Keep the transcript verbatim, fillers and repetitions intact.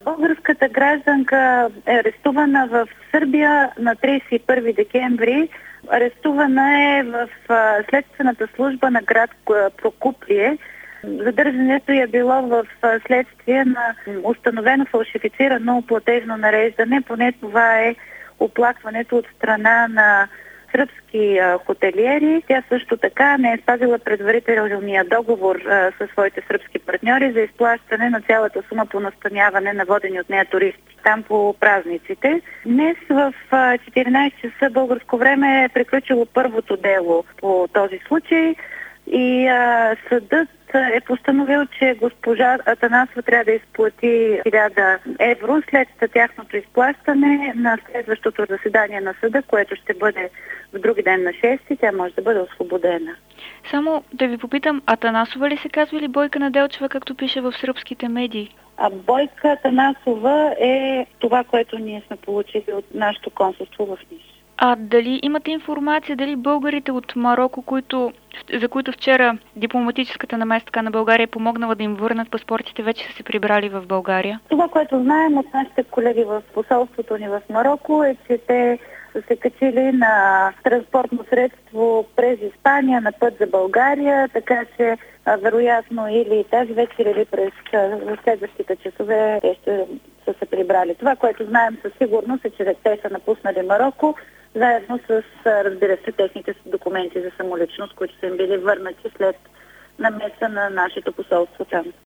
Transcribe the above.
Българската гражданка е арестувана в Сърбия на тридесет и първи декември. Арестувана е в следствената служба на град Прокуплие. Задържането е било в следствие на установено фалшифицирано платежно нареждане. Поне това е оплакването от страна на сръбски хотелиери. Тя също така не е спазила предварителния договор със своите сръбски партньори за изплащане на цялата сума по настаняване на водени от нея туристи там по празниците. Днес в четиринадесет часа българско време е приключило първото дело по този случай и а, съдът е постановил, че госпожа Атанасова трябва да изплати хиляда евро след тяхното изплащане на следващото заседание на съда, което ще бъде в други ден на шести, тя може да бъде освободена. Само да ви попитам, Атанасова ли се казва или Бойка Неделчева, както пише в сръбските медии? А Бойка Атанасова е това, което ние сме получили от нашето консулство в Ниш. А дали имате информация, дали българите от Мароко, които, за които вчера дипломатическата наместка на България е помогнала да им върнат паспортите, вече са се прибрали в България? Това, което знаем от нашите колеги в посолството ни в Мароко, е, че те са се качили на транспортно средство през Испания на път за България, така че а, вероятно или тази вечер, или през а, следващите часове те ще са се прибрали. Това, което знаем със сигурност е, че те са напуснали Мароко, заедно с, разбира се, техните документи за самоличност, които са им били върнати след намеса на нашето посолство там.